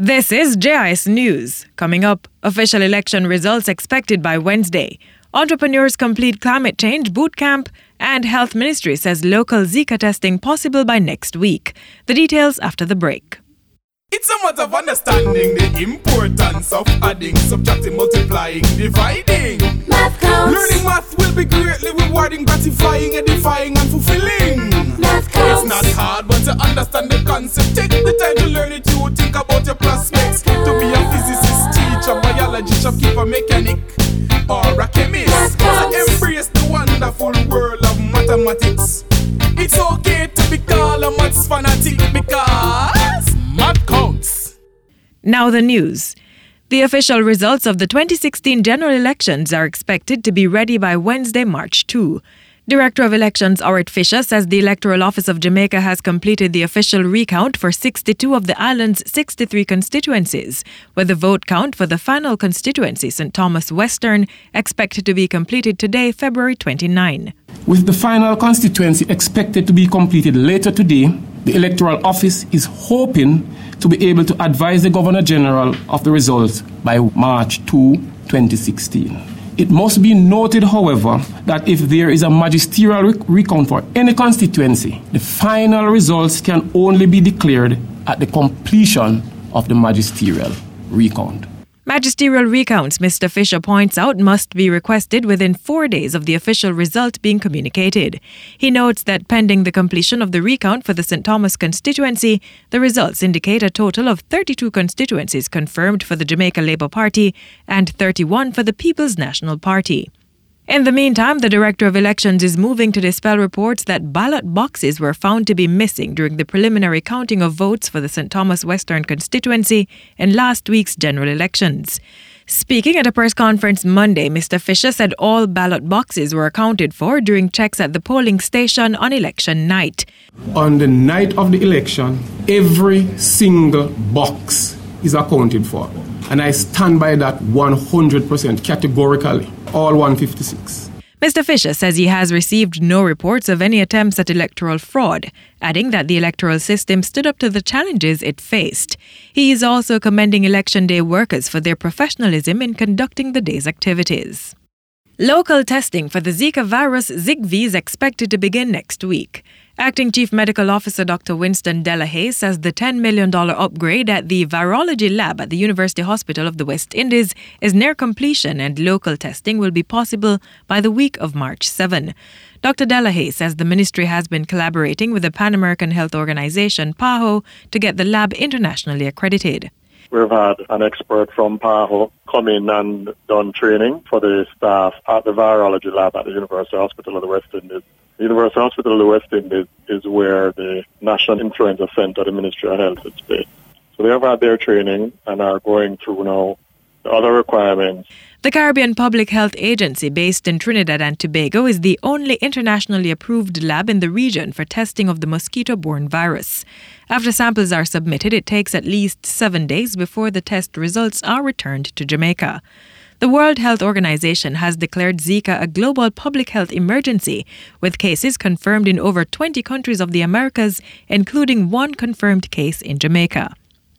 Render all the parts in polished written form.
This is JIS News. Coming up, official election results expected by Wednesday. Entrepreneurs complete climate change boot camp, and Health Ministry says local Zika testing possible by next week. The details after the break. It's a matter of understanding the importance of adding, subtracting, multiplying, dividing. Math counts. Learning math will be greatly rewarding, gratifying, edifying, and fulfilling. Math counts. It's not hard, but to understand the concept, take the time to learn it. You think about your prospects. To be a physicist, teacher, biologist, shopkeeper, mechanic, or a chemist. So embrace the wonderful world of mathematics. It's okay to be called a maths fanatic because math counts. Now the news. The official results of the 2016 general elections are expected to be ready by Wednesday, March 2. Director of Elections Auret Fisher says the Electoral Office of Jamaica has completed the official recount for 62 of the island's 63 constituencies, with the vote count for the final constituency, St. Thomas Western, expected to be completed today, February 29. With the final constituency expected to be completed later today, the Electoral Office is hoping to be able to advise the Governor General of the results by March 2, 2016. It must be noted, however, that if there is a magisterial recount for any constituency, the final results can only be declared at the completion of the magisterial recount. Magisterial recounts, Mr. Fisher points out, must be requested within 4 days of the official result being communicated. He notes that pending the completion of the recount for the St. Thomas constituency, the results indicate a total of 32 constituencies confirmed for the Jamaica Labour Party and 31 for the People's National Party. In the meantime, the Director of Elections is moving to dispel reports that ballot boxes were found to be missing during the preliminary counting of votes for the St. Thomas Western constituency in last week's general elections. Speaking at a press conference Monday, Mr. Fisher said all ballot boxes were accounted for during checks at the polling station on election night. On the night of the election, every single box is accounted for. And I stand by that 100% categorically, all 156. Mr. Fisher says he has received no reports of any attempts at electoral fraud, adding that the electoral system stood up to the challenges it faced. He is also commending Election Day workers for their professionalism in conducting the day's activities. Local testing for the Zika virus ZIGV is expected to begin next week. Acting Chief Medical Officer Dr. Winston Delahaye says the $10 million upgrade at the virology lab at the University Hospital of the West Indies is near completion and local testing will be possible by the week of March 7. Dr. Delahaye says the ministry has been collaborating with the Pan American Health Organization, PAHO, to get the lab internationally accredited. We've had an expert from PAHO come in and done training for the staff at the virology lab at the University Hospital of the West Indies. The University Hospital of the West Indies is where the National Influenza Center, the Ministry of Health, is based. So they have had their training and are going through now the other requirements. The Caribbean Public Health Agency, based in Trinidad and Tobago, is the only internationally approved lab in the region for testing of the mosquito-borne virus. After samples are submitted, it takes at least 7 days before the test results are returned to Jamaica. The World Health Organization has declared Zika a global public health emergency, with cases confirmed in over 20 countries of the Americas, including one confirmed case in Jamaica.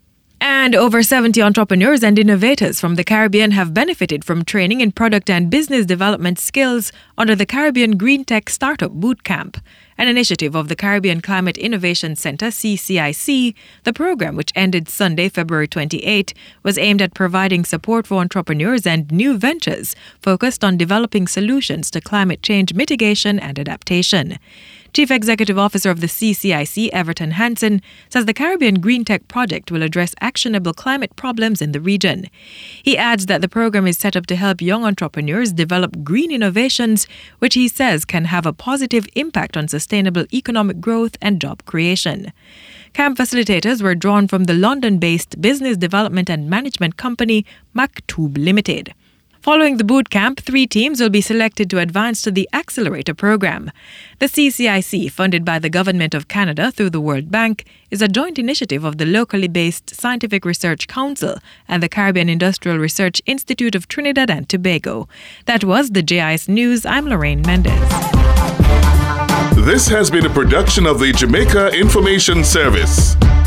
And over 70 entrepreneurs and innovators from the Caribbean have benefited from training in product and business development skills under the Caribbean Green Tech Startup Bootcamp, an initiative of the Caribbean Climate Innovation Center, CCIC. The program, which ended Sunday, February 28, was aimed at providing support for entrepreneurs and new ventures focused on developing solutions to climate change mitigation and adaptation. Chief Executive Officer of the CCIC, Everton Hansen, says the Caribbean Green Tech Project will address actionable climate problems in the region. He adds that the program is set up to help young entrepreneurs develop green innovations, which he says can have a positive impact on sustainable economic growth and job creation. Camp facilitators were drawn from the London-based business development and management company Maktub Limited. Following the boot camp, 3 teams will be selected to advance to the Accelerator program. The CCIC, funded by the Government of Canada through the World Bank, is a joint initiative of the locally based Scientific Research Council and the Caribbean Industrial Research Institute of Trinidad and Tobago. That was the JIS News. I'm Lorraine Mendez. This has been a production of the Jamaica Information Service.